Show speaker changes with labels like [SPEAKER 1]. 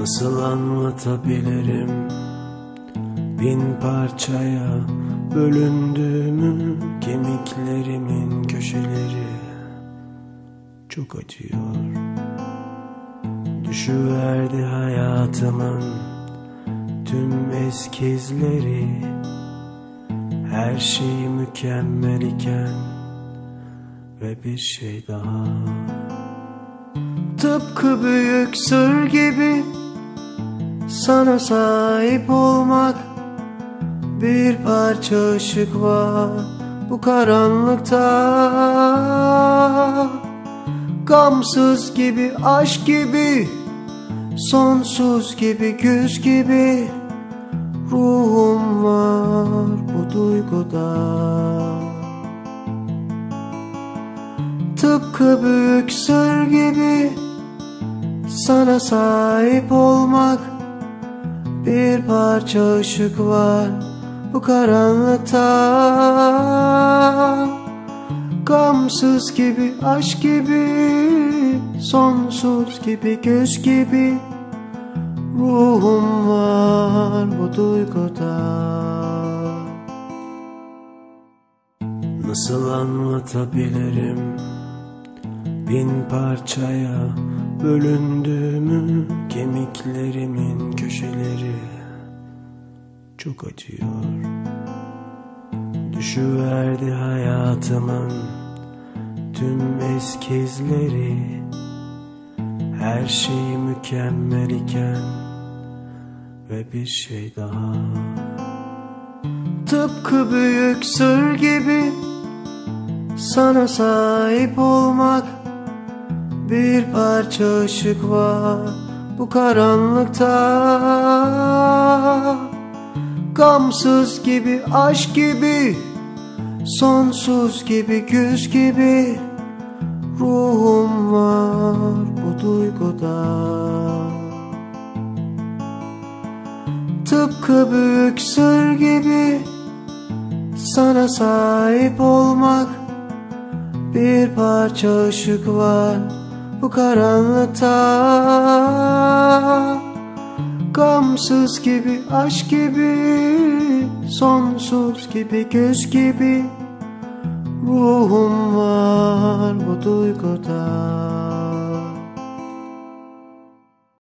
[SPEAKER 1] Nasıl anlatabilirim bin parçaya bölündüğümü, kemiklerimin köşeleri çok acıyor. Düşüverdi hayatımın tüm eskizleri, her şey mükemmel iken ve bir şey daha. Tıpkı büyük sır gibi sana sahip olmak, bir parça ışık var bu karanlıkta. Gamsız gibi, aşk gibi, sonsuz gibi, güz gibi, ruhum var bu duyguda. Tıpkı büyük sır gibi sana sahip olmak, bir parça ışık var bu karanlıkta. Gamsız gibi, aşk gibi, sonsuz gibi, güz gibi, ruhum var bu duyguda. Nasıl anlatabilirim bin parçaya bölündüğümü, kemiklerimin köşeleri çok acıyor. Düşüverdi hayatımın tüm eskizleri, her şey mükemmel iken ve bir şey daha. Tıpkı büyük sır gibi sana sahip olmak, bir parça ışık var bu karanlıkta. Gamsız gibi, aşk gibi, sonsuz gibi, güz gibi, ruhum var bu duyguda. Tıpkı büyük sır gibi sana sahip olmak, bir parça ışık var bu karanlıkta. Gamsız gibi, aşk gibi, sonsuz gibi, güz gibi, ruhum var bu duyguda.